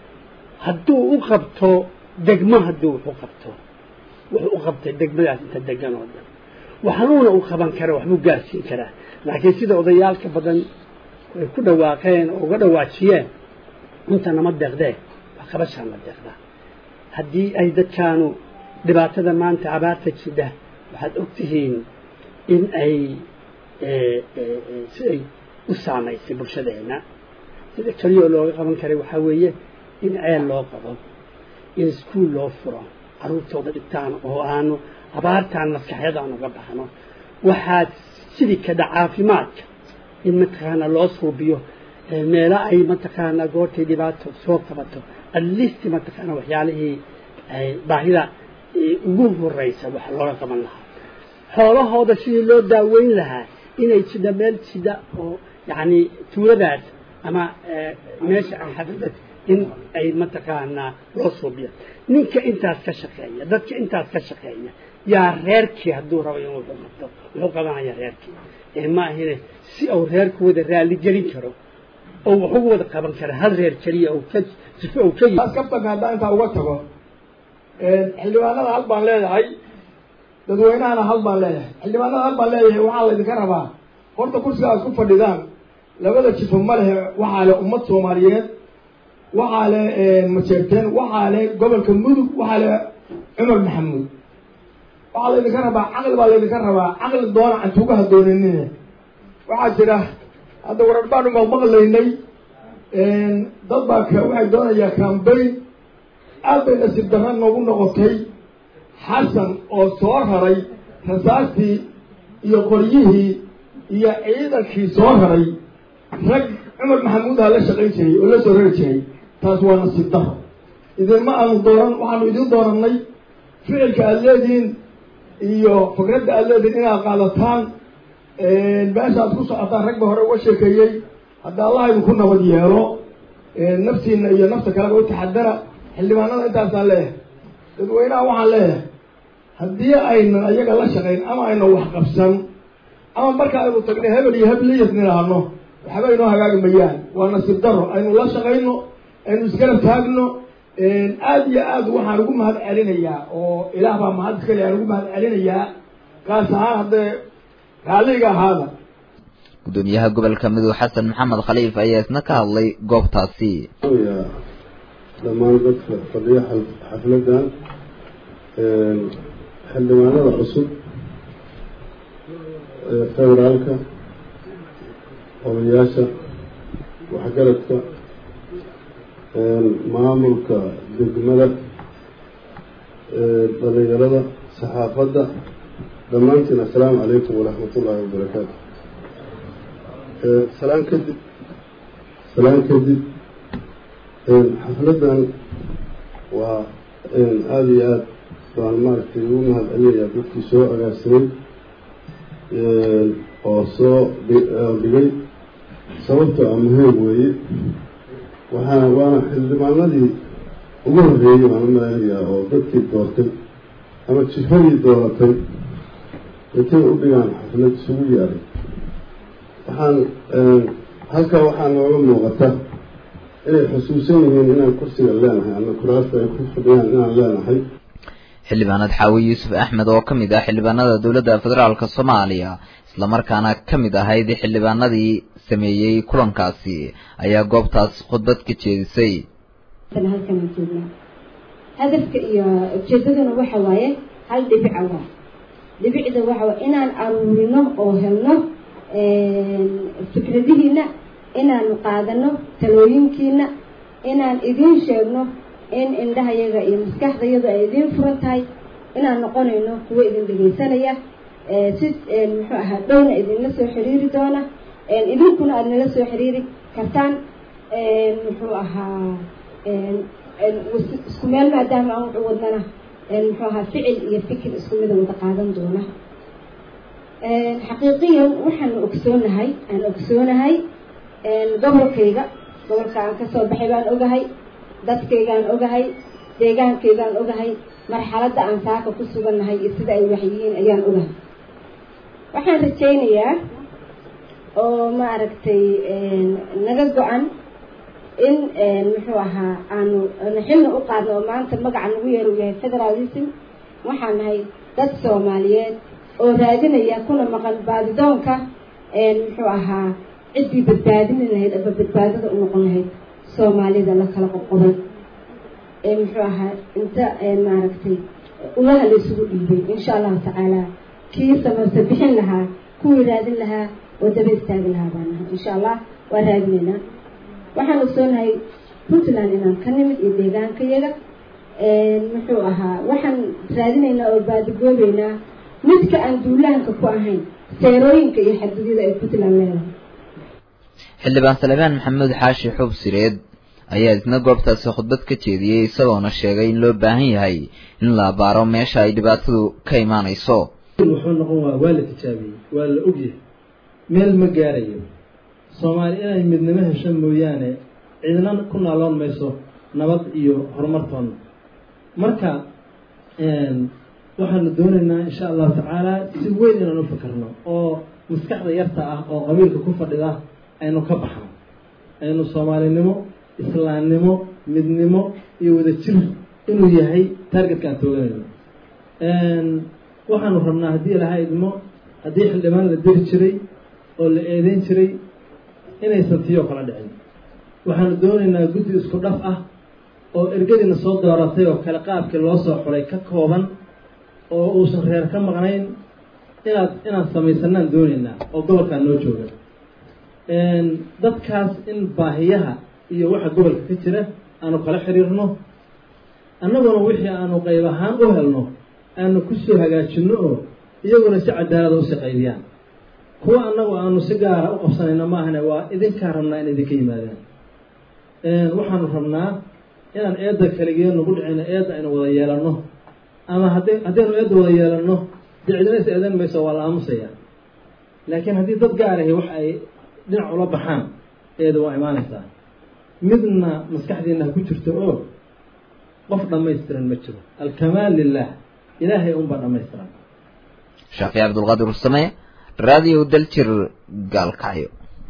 hadduu u qabto degmo hadduu u qabto wuxuu u qabtay degmadaas inta degan oo dhan waxanuuna u qaban kara waxbuu gaarsiin karaa laakiin sida odayaalka badan ay ku dhawaaqeen oo uga dhawaajiyeen inta nama deeqdee wax qabashaan la deeqdaa haddii ay dadkaanu dhibaatada maanta abaarta jidha waxaad ogtihiin in ay si ay u saamaysay bulshadeena sida kaliya looga qaban karay waxaa weeye in ceel loo qabo in iskuul loo furo caruurtooda dhigtaan oo aanu abaartaan maskaxyadaan uga baxno waxaad sidii kada caafimaadka in mataqaana loo suubiyo meelo ay mataqaana goortay dhibaato soo qabato alisti mataqaana waxyaalihii baahida ugu horeysa wax looga qaban lahaa xoolahooda sidii loo daaweyn lahaa inay sida meel sida oo yacni tuuladaas ama meesha xafidad in ay mataqaana loo suubiyo ninka intaas ka shaqeeya dadka intaas ka shaqeeya yaa reerkii hadduu rabo inuu xumato wuxuu qabanaya reerkii ee ma ahine si uu reerkooda raali gelin karo oo wuxuu wada qaban kara hal reer kaliya oo ka sifo oo ka taas ka baqaada inta uga tago ee xildhibaanada hal baan leeyahay dadweynahana hal baan leeyahay xildhibaanada hal baan leeyahay waxaa la idinka rabaa horta kursigaas ku fadhidaan labada jifo ma lehe waxaa le ummad Soomaaliyeed waxaa le majeerteen waxaa le gobolka Mudug waxaa le Cumar Maxamuud waxaa la idinka rabaa caqli baa la idinka rabaa caqli doona antugaha doonanine waxaa jira hadda warar baan uma maqlaynay dad baa ka waxay doonayaa campaign aad bay nasiib darro noogu noqotay xasan oo soo raray rasaastii iyo qoryihii iyo ciidankii soo raray rag Cumar Maxamuud ha la shaqayn jiray oo la soo rari jiray taas waa nasiib darro idinma aanu dooran waxaanu idin doorannay ficilka aad leedihiin iyo fikradda aad leedihin inaad qaadataan meesha aad ku socotaan ragba hore uga sheekeeyey hadda allah idinku nabad yeelo naftiina iyo nafta kaleba u taxadara xildhibaanada intaasaan leeyahay dadweynaha waxaan leeyahay haddii aynan ayaga la shaqayn ama aynan wax qabsan ama marka aynu tagna hebel iyo hebliyas nidhaahno waxba inoo hagaagi mayaan waa nasiib daro aynu la shaqayno aynu isgarab taagno aada iyo aad waxaan ugu mahad celinayaa oo ilaah baa mahad iskale aan ugu mahad celinayaa kaas ahaan haddee raalliga ahaada gudoomiyaha gobolka Mudug Xasan Maxamed Khaliif ayaa isna ka hadlay goobtaasi dhammaan dadka fadhiya xafladan xildhibaanada cusub ee federaalka odayaasha waxgaradka maamulka degmada dhalinyarada saxaafadda dhammaantiin assalaamu calaykum waraxmatullaahi wabarakaatu salaan kadib salaan kadib xafladan waa aada iyo aada baan maaragtay ugu mahad celinayaa dadkii soo agaarsamay oo soo dhigay sababtoo ah muhiim weeye waxaana waana xildhibaanadii ugu horreeyey waan u malaynayaa oo dadkii doortay ama jifadii dooratay intay u dhigaan xaflad isugu yaaray waxaan halkaa waxaa nooga muuqata inay xusuusan yihiin inaan kursiga leenahay ama kuraasta ay ku fadhiyaan inaan leenahay xildhibaanad Xaawi Yuusuf Axmed oo kamid ah xildhibaanada dawladda federaalka Soomaaliya isla markaana kamid ahayd xildhibaanadii sameeyay kulankaasi ayaa goobtaas khudbad ka jeedisay halkan joognaa hadafka iyo ujeedaduna waxa waaye hal dhibic ah dhibicda waxa waa inaan aruurino oo helno fikradihiina inaan qaadano talooyinkiina inaan idin sheegno in indhahayaga iyo maskaxdayadu ay idin furan tahay inaan noqonayno kuwo idin dhegeysanaya si muxuu ahaa dhowna idinla soo xiriiri doona idinkuna aad nala soo xiriiri kartaan muxuu ahaa isku meel maadaama aan wuxuu wadnana muxuu ahaa ficil iyo fikir isku mida wada qaadan doona xaqiiqiyan waxaanu ogsoonahay aan ogsoonahay gobolkayga gobolka aan kasoo baxay baan ogahay dadkaygaan ogahay deegaankaygaan ogahay marxaladda aan saaka ku sugannahay iyo sida ay waxyihiin ayaan ogahay waxaan rajaynayaa oo maaragtay naga go-an in muxuu ahaa aanu xilna u qaadno oo maanta magaca nagu yeer uu yahay federalism waxaan nahay dad soomaaliyeed oo raadinaya kuna maqan baadidoonka muxuu ahaa ciddii badbaadin lahayd ama badbaadada u noqon lahayd soomaalida la kala qoqoday ee muxuu ahaa inta maaragtay ulaha la isugu dhiibay insha allahu tacaala kii samaysa bixin lahaa kuwii raadin lahaa oo daba istaagi lahaa baan nahay insha allah waa raadinaynaa waxaan ogsoonahay puntland inaan ka nimid iyo deegaankayaga muxuu ahaa waxaan raadinaynaa oo baadigoobeynaa midka aan duulaanka ku ahayn seerooyinka iyo xadgudyada ay puntland leedahay xildhibaan Salebaan Maxamuud Xaashi Xub Sireed ayaa isna goobtaasi khudbad ka jeediyay isagoona sheegay in loo baahan yahay in la baaro meesha ay dhibaatadu ka imaanayso wuxuu noqon waa waa la tijaabiyey waa la ogyahay meel ma gaarayo Soomaali inay midnimo hesho mooyaane cidna ku naaloon mayso nabad iyo horumartoon marka een waxaan doonaynaa insha Allah tacaala si weyn inaan u fakarno oo maskaxda yarta ah oo qabiilka ku fadhida aynu ka baxno aynu Soomaalinimo islaamnimo midnimo iyo wada jir inuu yahay targetka aan tooganayno een waxaanu rabnaa haddii ilaha idmo haddii xildhibaan la diri jiray oo la eedeyn jiray inaysan tiyo kala dhicin waxaanu doonaynaa guddi isku dhaf ah oo ergadina soo dooratay oo kala qaabkii loo soo xulay ka kooban oo uusan reer ka maqnayn inaad inaan samaysanaan doonaynaa oo gobolkan noo jooga dadkaas in baahiyaha iyo waxa gobolka ka jira aanu kala xiriirno annaguna wixii aanu qayb ahaan u helno aanu kusoo hagaajinno oo iyaguna si cadaalada u shaqaydiyaan kuwa annagu aanu si gaara u qabsanayno maahane waa idinkaa rabnaa in idinka yimaadaan waxaanu rabnaa inaan eedda kaligeed nagu dhicino eedda aynu wada yeelanno ama hadday haddaynu eedda wada yeelanno dicdanays eedan mayso waa la aamusaya laakiin haddii dad gaar ahi wax ay dhinac ula baxaan eeda waa imaanaysaa midna maskaxdeena ha ku jirto oo qof dhammaystiran ma jiro alkamaal lilah ilaahay unbaa dhammaystiran shaafi cabdulqaadir usame raadiyo daljir gaalkacyo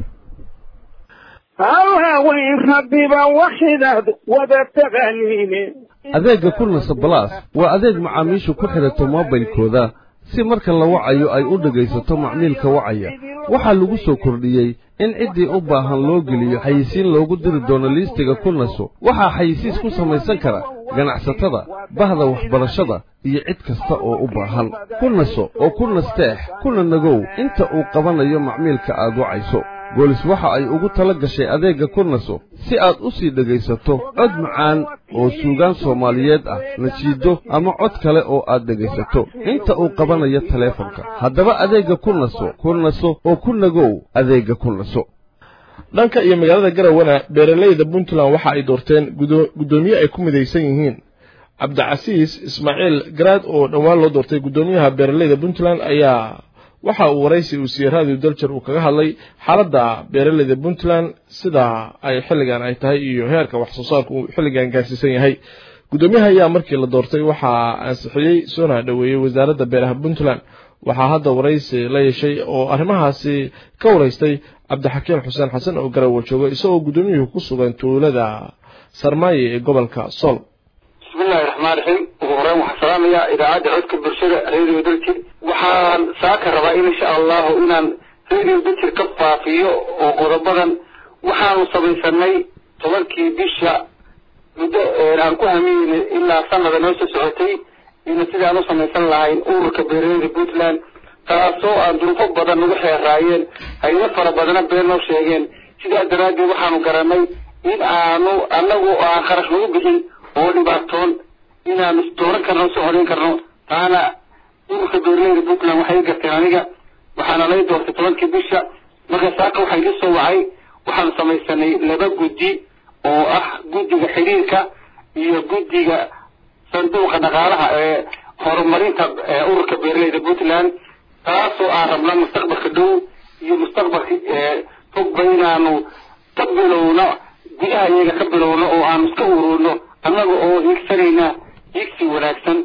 hawhaweyn rabbiba waxidaad wada taqaaniine adeegga kulnasa balaas waa adeeg macaamiishu ku xidhato moobilkooda si marka la wacayo ay u dhegaysato macmiilka wacaya waxaa lagu soo kordhiyey in ciddii u baahan loo geliyo xayisiin loogu diri doono liistiga kulnaso waxaa xayisiis ku samaysan kara ganacsatada bahda waxbarashada iyo cid kasta oo u baahan kulnaso oo ku nasteex kuna nagow inta uu qabanayo macmiilka aad wacayso boolis waxa ay ugu tala gashay adeegga kurnaso si aad u sii dhegaysato cod macaan oo suugaan Soomaaliyeed ah najiido ama cod kale oo aad dhegaysato inta uu qabanayo taleefanka haddaba adeegga kurnaso kurnaso oo ku nagow adeegga kurnaso dhanka iyo magaalada Garowana beeralayda Puntland waxa ay doorteen gudoomiye ay ku midaysan yihiin Cabdicasiis Ismaaciil Garaad oo dhawaan loo doortay gudoomiyaha beeralayda Puntland ayaa waxa uu waraysi uu siiyay raadiyo daljar uu kaga hadlay xaaladda beeralayda Puntland sida ay xilligan ay tahay iyo heerka wax soo saarku uu xilligan gaarsiisan yahay gudoomiyaha ayaa markii la doortay waxa ansixiyay soona dhaweeyay wasaaradda beeraha Puntland waxa hadda waraysi la yeeshay oo arrimahaasi ka waraystay Cabdixakiin Xuseen Xasan oo Garowe jooga isagoo gudoomiyuhu ku sugan tuulada Sarmaaye ee gobolka Sool bismillahir rahmaanir rahiim ugu horreyn waxaan salaamayaa idaacadda codka bulshada radio dalkii waxaan saaka rabaa in insha Allah inaan radio dalkii ka faafiyo oo qodobadan waxaan samaysanay tobankii bisha muddo aan ku hamiinay ilaa sanada noo soo socotay in sidaan u samaysan lahayn ururka beeralayda Puntland taasoo aan duruufo badan ugu xeeraayeen hay'ado fara badan been noo sheegeen sidaa daraaddeed waxaanu garanay in aanu anagu aan kharash lagu bixin oo dhibaatoon inaan istooran karno soo horeyn karno taana ururka beeralayda Puntland waxay garteen aniga waxaana lay doortay tobankii bisha marka saaka waxay la soo wacay waxaan samaysanay laba guddi oo ah guddiga xiriirka iyo guddiga sanduuqa dhaqaalaha ee horumarinta ururka beeralayda Puntland taasoo aan rabnaa mustaqbalka dhow iyo mustaqbalka fog baynaanu ka bilowno gudaha iyaga ka bilowno oo aan iska ururno annaga oo higsanayna higsi wanaagsan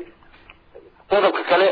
qodobka kale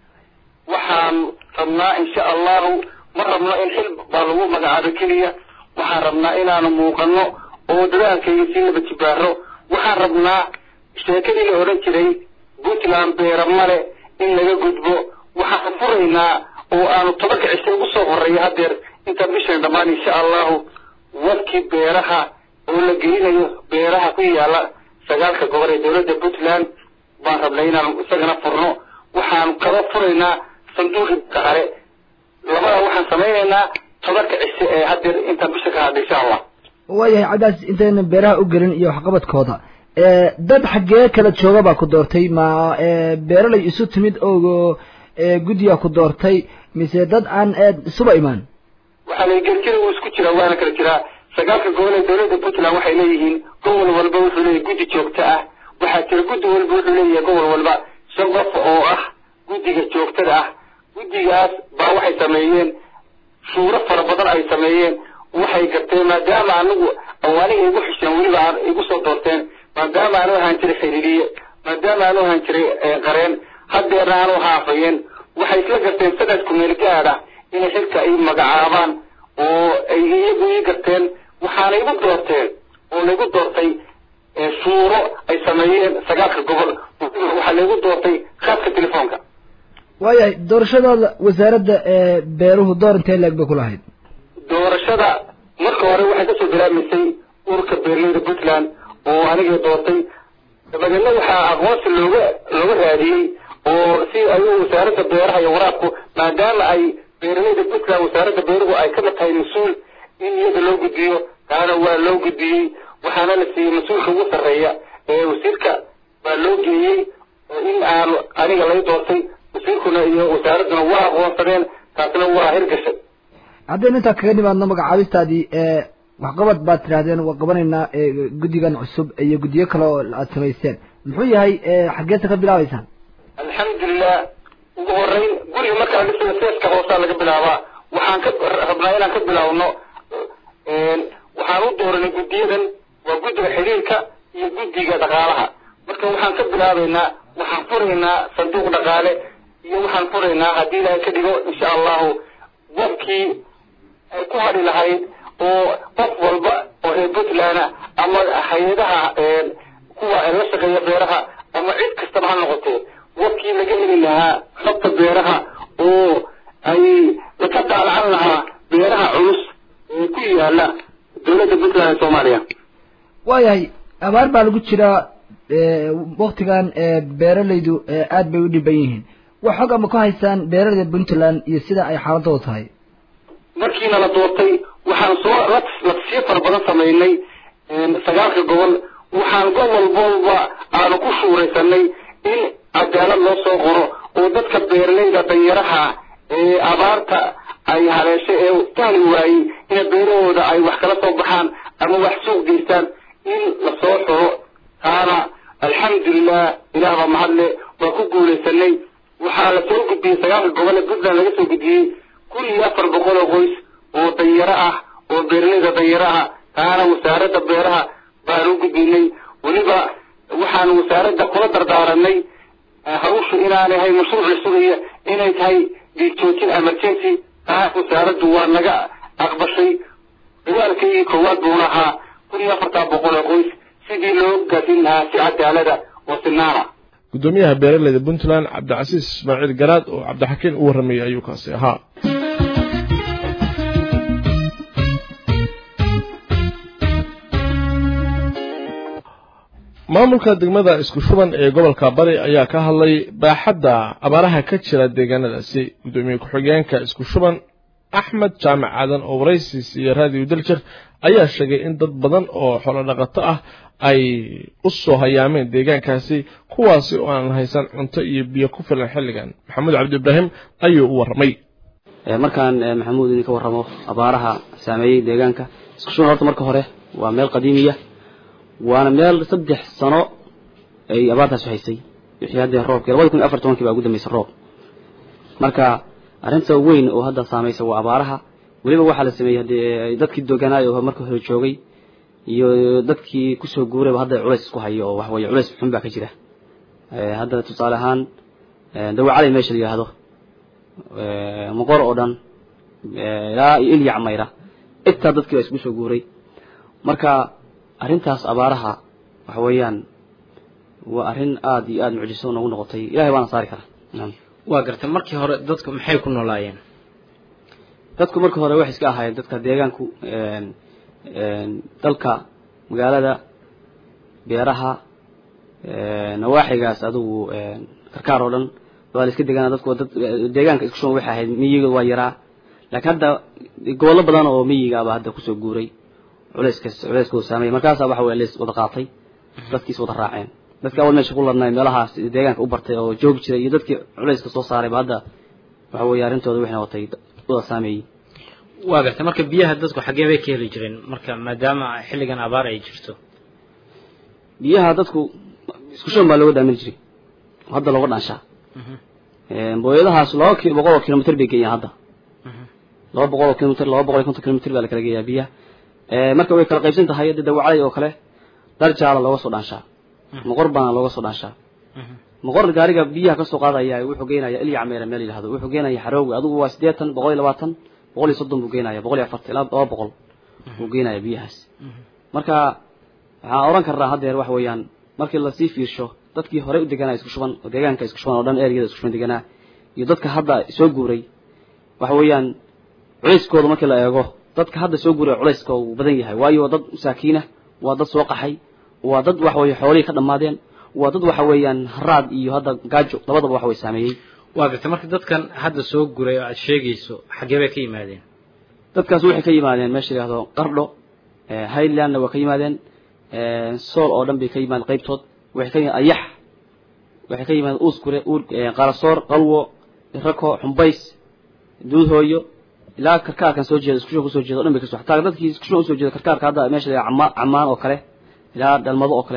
waxaan rabnaa insha allahu ma rabno in xil baa lagu magacaabo keliya waxaan rabnaa inaanu muuqano oo dadaalkayga si laba jibaaro waxaan rabnaa sheekadii la odhan jiray Puntland beera male in laga gudbo waxaan furaynaa oo aanu tobanka cisho ugu soo horeeyo hadeer inta bishan dhammaan insha allahu wadkii beeraha oo la gelinayo beeraha ku yaala sagaalka gobol ee dowladda Puntland baan rabnaa inaan isagana furno waxaan kala furaynaa sanduuqa dhaqaale labada waxaan samaynaynaa tobanka cisho ee hadeer inta bisha ka hadhay insha allah waayahay cadaas intayna beeraha u gelin iyo waxqabadkooda ee dad xaggee kala jooga baa ku doortay ma beeralay isu timid oo guddiga ku doortay mise dad aan isuba imaan waxaa la gelkina uu isku jira waana kala jiraa sagaalka gobol ee dowladda Puntland waxay leeyihiin gobol walba wuxuu leeyahay guddi joogto ah waxaa jira guddi walba wuxuu leeyahay gobol walba shan qof oo ah guddiga joogtada ah guddigaas baa waxay sameeyeen shuuro fara badan ay sameeyeen waxay garteen maadaama anagu awaaniga igu xisheen weliba aan igu soo doorteen maadaama aanu ahaan jiray xiriiriye maadaama aanu ahaan jiray qareen haddeerna aanu haafayeen waxay isla garteen sanadku meel gaar ah inay xilka ay magacaabaan oo ay iyagu ii garteen waxaana igu doorteen oo laygu doortay shuuro ay sameeyeen sagaalka gobol waxaa laygu doortay khadka telefoonka waayahay doorashadooda wasaaradda beeruhu door intee leeg bay ku lahayd doorashada marka hore waxay kasoo bilaabmaysay ururka beeralayda Puntland oo aniga doortay dabadeedna waxaa aqoonsi looga looga raadiyey oo si ay wasaaradda beeraha iyo waraabku maadaama ay beeralayda Puntland wasaaradda beeruhu ay ka tahay mas-uul in iyada loo gudbiyo taana waa loo gudbiyey waxaana la siiyey mas-uulka ugu sarreeya ee wasiirka baa loo geeyey in aan aniga lay doortay wasiirkuna iyo wasaaradduna waa aqoonsadeen taasna waa hirgashay haddaynu intaa kaga nimaadno magacaabistaadii ee waxqabad baad tidhaahdeen waa qabanaynaa guddigan cusub iyo guddiyo kale oo aad samaysteen muxuu yahay xaggeesa ka bilaabaysaan alxamdulilah ugu horeyn guriga markaa dhisaya seeska hoosaa laga bilaabaa waxaan ka rabnaa inaan ka bilaabno waxaan u dooranay guddiyadan waa guddiga xiriirka iyo guddiga dhaqaalaha marka waxaan ka bilaabaynaa waxaan furaynaa sanduuq dhaqaale iyo waxaan furaynaa haddii ilaahay ka dhigo insha allahu wafkii ay ku hadhi lahayd oo qof walba oo ee puntland ama hay-adaha kuwa la shaqeeya beeraha ama cid kastaba ha noqotee wafkii laga heli lahaa xogta beeraha oo ay laka daalacan lahaa beeraha culus ee ku yaala dowladda puntland ee soomaaliya waayahay abaar baa lagu jiraa waktigan beeralaydu aad bay u dhiban yihiin wax xog ama ku haysaan beeralayda puntland iyo sida ay xaaladooda tahay markiina la doortay waxaan soo la tashiyo fara badan samaynay sagaalka gobol waxaan gobol walba aanu ku shuuraysanay in cadaalad loo soo qoro oo dadka beeralayda danyaraha ee abaarta ay haleeshay ee tahli waayey in beerahooda ay wax kala soo baxaan ama wax suuq geystaan in lasoo xoro taana alxamdulilah ilaah baa mahadle waa ku guulaysanay waxaa la soo gudbiyey sagaalka gobol ee puntland laga soo gudbiyey kun iyo afar boqol oo qoys oo danyaro ah oo beeralayda danyaro ah taana wasaaradda beeraha baan u gudbinay weliba waxaan wasaaradda kula dardaaranay hawshu inaanay ahay mashruuc la sugaya inay tahay diigjoojin emergency taa wasaaraddu waa naga aqbashay dagaalkii koowaad buuna ahaa kun iyo afartaa boqol oo qoys sidii loo gaadin lahaa si cadaalada oo sinaana gudoomiyaha beeralayda puntland cabdicasiis ismaaciil garaad oo cabdixakiin u warramayay ayuu kaasi ahaa maamulka degmada isku shuban ee gobolka bari ayaa ka hadlay baaxadda abaaraha ka jira deegaanadaasi gudoomiye ku-xigeenka isku shuban axmed jaamac aadan oo waraysiis iyo raadiyo daljir ayaa sheegay in dad badan oo xoolo dhaqato ah ay u soo hayaameen deegaankaasi kuwaasi oo aan haysan cunto iyo biyo ku filan xilligan maxamuud cabdi ibraahim ayuu u warramay markaan maxamuud idinka warramo abaaraha saameeyey deegaanka isku shuban horta marka hore waa meel qadiimiya waana meel saddex sano ay abaartaas haysay wixii hadda roobkii labada kun iyo afar tobankii baa ugu dambeysay roob marka arrinta weyn oo hadda saamaysa waa abaaraha weliba waxaa la sameeyey haddii dadkii dooganaay oo marka hore joogay iyo dadkii kusoo guurayba hadda culays isku hayo oo wax weeye culays xun baa ka jira hadda tusaale ahaan dawacalay meesha la yidhaahdo moqor oo dhan ilaa iyo ilyac mayra intaa dadkii baa isku soo guuray marka arrintaas abaaraha waxa weeyaan waa arrin aada iyo aada mucjiso noogu noqotay ilahay baana saari karaa waa gartay markii hore dadku maxay ku noolaayeen dadku markii hore waxay iska ahaayeen dadka deegaanku dalka magaalada beeraha nawaaxigaas adigu karkaar oo dhan waa la iska degaana dadku dad deegaanka isku shuban waxay ahayd miyiga waa yaraa laakiin hadda gobollo badan oo miyigaaba hadda kusoo guuray culayskaas culayskoo saameeyay markaasaa waxa weeye lees wada qaatay dadkiis wada raaceen dadka awal meesha ku ladnay meelahaas deegaanka u bartay oo joogi jiray iyo dadkii culayska soo saarayba hadda waxa weeye arrintooda waxay noqotay wada saameeyey waa gartay marka biyaha dadku xaggee bay ka heli jireen marka maadaama xilligan abaar ay jirto biyaha dadku isku shuban baa looga dhaamin jiray hadda looga dhaanshaa booyadahaas laba ki boqol oo kilomitr bay geeyaan hadda laba boqol oo kilomitr laba boqol iyo konton kilomitr baa la kala geeyaa biyaha marka way kala qaybsan tahay hadda dawacalay oo kale dar jaala looga soo dhaanshaa moqor baana looga soo dhaanshaa moqor gaariga biyaha kasoo qaadaya wuxuu geenaya ilya cameera meel yidhahdo wuxuu geenaya xaroowi adigu waa siddeetan boqol iyo labaatan boqol iyo soddon buu geenaya boqol iyo afartan ilaa laba boqol buu geenaya biyahaas marka waxaan oran karnaa haddeer wax weeyaan markii lasii fiirsho dadkii hore u deganaa isku shuban oo deegaanka isku shuban oo dhan ereyada isku shuban deganaa iyo dadka hadda soo guuray waxa weeyaan culayskooda markii la eego dadka hadda soo guuray culayska uu badan yahay waayo dad masaakiina waa dad soo qaxay waa dad waxa weeye xoolihii ka dhammaadeen waa dad waxa weeyaan haraad iyo hadda gaajo labadaba waxa way saameeyey waa gartay marka dadkan hadda soo guuray oo aad sheegayso xaggee bay ka yimaadeen dadkaas waxay ka yimaadeen meesha la yidhahdo qardho highlandna waa ka yimaadeen sool oo dhan bay ka yimaadeen qaybtood waxay ka yimaadeen ayax waxay ka yimaadeen uuskure uur qarasoor qalwo rako xumbays duudhooyo ilaa karkaarkan soo jeeda isku shuban kusoo jeeda o dhan bay kasoo xataa dadkii isku shuban usoo jeeda karkaarka hadda meesha la yidhahdo cama camaan oo kale ilaa dhalmado oo kale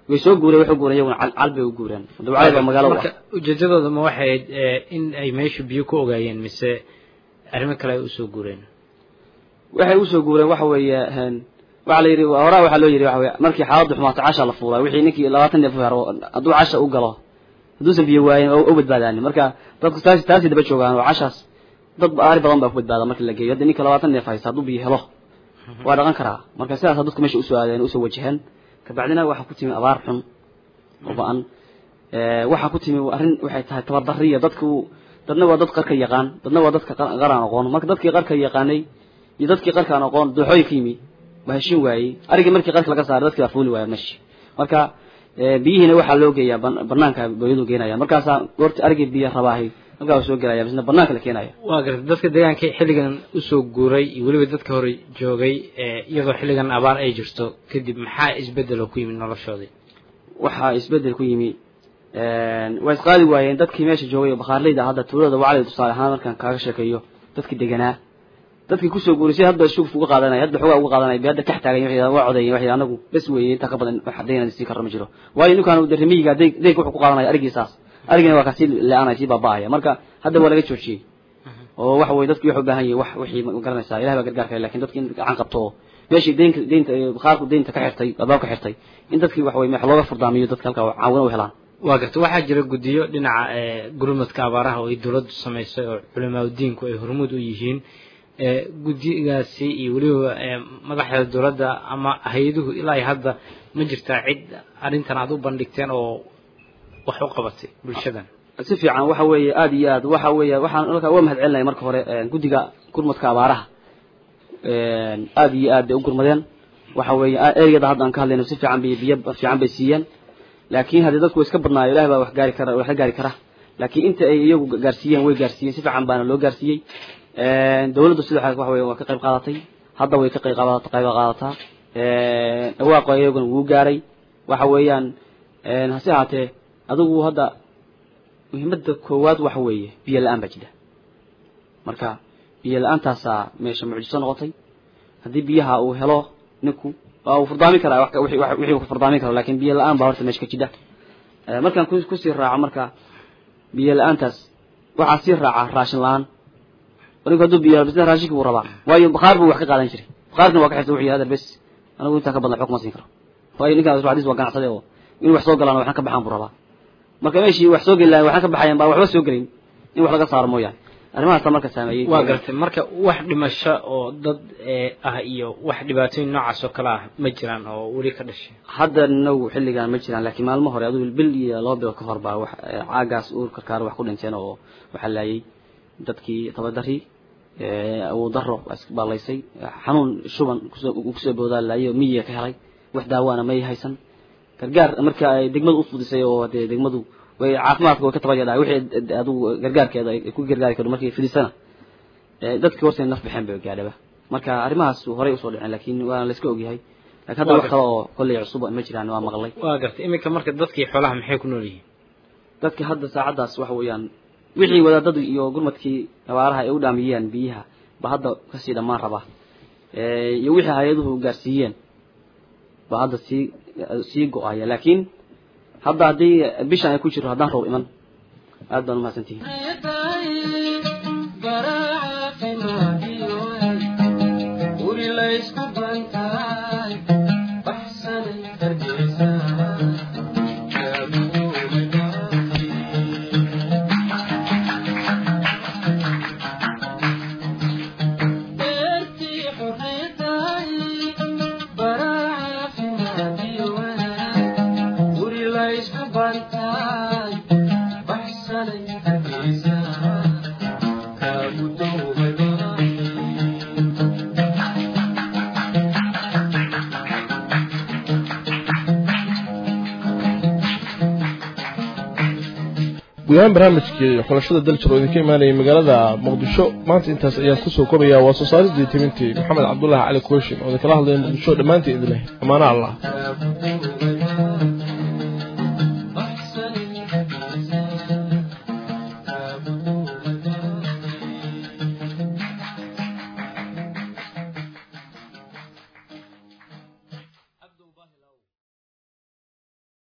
way soo guureen wuxuu guuray iyaguna cal bay u guureen dawcay baa magaalo marka ujeedadooda ma waxay in ay meesha biyo ku ogaayeen mise arrimo kale ay u soo guureen waxay u soo guureen waxa weeye waxa la yiri hore waxa loo yiri waxa weeye markii xaaladdu xumaato casha la fuulay wixii ninkii labaatan neef haro hadduu casha u galo hadduusan biyo waayeen oo u badbaadaan marka dadku taasi taasi daba joogaan oo cashaas dad aari badan baa ku badbaada marka la geeyo hadda ninka labaatan neef haysta hadduu biyo helo waa dhaqan karaa marka sidaas dadku meesha u soo aadeen u soo wajahan ka bacdina waxa ku timi abaar xun oo baan ee waxa ku timi arrin waxay tahay tabardariya dadku dadna waa dad qarka yaqaan dadna waa dadka qaraan aqoon marka dadkii qarka yaqaanay iyo dadkii qarka aan aqoon duxooy ka yimi bahashin waayay arigii markii qarka laga saaray dadkii afuuli waayay meesha marka biyihina waxa loo geeyaa banaanka booyadu geenaya markaas goorti arigii biyo rabaahay markaa soo galaya bisna banaanka la keenaya waa gartay dadka deegaanka xilligan u soo guuray iyo waliba dadka hore joogay ee iyadoo xilligan abaar ay jirto kadib maxaa isbedel ku yimid noloshoodii waxa isbedel ku yimi een way qaali waayeen dadkii meesha joogay bakhaarleyda hadda tuulada wacay tusaale ahaan markaan kaaga sheekeeyo dadkii deganaa dadkii ku soo guuray hadda suuq uga qaadanay hadda xogaa uga qaadanay beeda tax taagan wixii waa codeeyay wixii anagu bas weeyay inta ka badan wax deegaan si karama jiro waayo ninkaan uu darimiga deeg deeg wuxuu ku qaadanay arigiisaas arigina waa kasi la'aanay si baabaya marka hadda waa laga joojiyay oo wax way dadkii wuxuu baahan yahay wax wixii ma garanaysaa ilaahay baa gargaar kale laakiin dadkii gacan qabto meeshii deynka deynta bakhaarku deynta ka xirtay baabka ka xirtay in dadkii wax way ma looga furdaamiyo dadka halka caawin u helaan waa gartay waxaa jira gudiyo dhinaca gurmadka abaaraha oo ay dawladdu sameysay oo culimada diinku ay hormuud u yihiin ee gudigaasi iyo waliba madaxda dawladda ama hay'aduhu ilaa hadda ma jirtaa cid arrintan aad u bandhigteen oo wax u qabatay bulshadan si fiican waxa weeye aad iyo aad waxa weeye waxaan halka waa mahad celinay marka hore gudiga gurmadka abaaraha een aad iyo aad u gurmadeen waxa weeye ereyada hadda aan ka hadlayno si fiican bay biyo fiican bay siiyeen laakiin hadii dadku iska badnaayo ilaahay baa wax gaari kara wax gaari kara laakiin inta ay iyagu gaarsiiyeen way gaarsiiyeen si fiican baana loo gaarsiiyay een dawladdu sidoo kale wax weeye waa ka qayb qaadatay hadda way ka qayb qaadatay qayb qaadataa een dhawaaqo iyaguna wuu gaaray waxa weeyaan een hase haatee adigu hadda muhiimada koowaad waxa weeye biyo la'aan baa jira marka biyo la'aantaasa meesha mucjiso noqotay haddii biyaha uu helo ninku waa uu furdaami karaa wax wixii wixii uu furdaami karo laakiin biyo la'aan baa horta meesha ka jira markaan ku ku sii raaco marka biyo la'aantaas waxa sii raaca raashin la'aan waliba hadduu biyo bisna raashinka uu rabaa waayo bakhaar buu wax ka qaadan jiray bakhaarkana waa ka xirtay wixii hadal bes anigu inta ka badan xukuma siin karo waayo ninkaas waxdiis waa ganacsaday oo in wax soo galaan waxaan ka baxaan buu rabaa marka meeshii wax soo gelay waxaan ka baxayaan baa waxba soo gelin in wax laga saaro mooyaan arrimahaas marka saameeyay waa gartay marka wax dhimasho oo dad ah iyo wax dhibaatooyin noocaas oo kala ah ma jiraan oo wali ka dhashay hadda nagu xilligan ma jiraan laakiin maalmo hore aduu bil iyo laba bil ka hor baa wax caagaas uur karkaar wax ku dhinteen oo waxa laayay dadkii tabadari ee uu daro isbaalaysay xanuun shuban ku soo boodaa laayo miyiga ka helay wax daawana ma haysan gargaar marka ay degmadu u fudisay oo hadee degmadu way caafimaadka way ka tabayadaa wixii adigu gargaarkeeda ay ku gargaari karo markii fidisana ee dadkii horta naf bixin bay gaadhaba marka arrimahaas hore u soo dhicin laakiin waa la iska ogyahay laakiin hadda wax kale oo kulli cusub ma jiraan waa maqlay waa gartay imika marka dadkii xoolaha maxay ku nool yihiin dadkii hadda saacadaas waxa weeyaan wixii wadaadadu iyo gurmadkii abaaraha ay u dhaamiyeen biyaha ba hadda ka sii dhamaan raba ee iyo wixii hay'aduhu gaarsiiyeen ba hadda si si go'aya laakiin hadda hadii bishan ay ku jiro haddaan roob iman aad baan u mahadsantihiin gudahaan barnaamijkii xulashada daljir oo idinka imaanayay magaalada muqdisho maanta intaas ayaan kusoo kobayaa waa soo saaridii timintii maxamed cabdullaahi cali kooshin oo idinkala hadlaya muqdisho dhammaantii idin leh amaana allah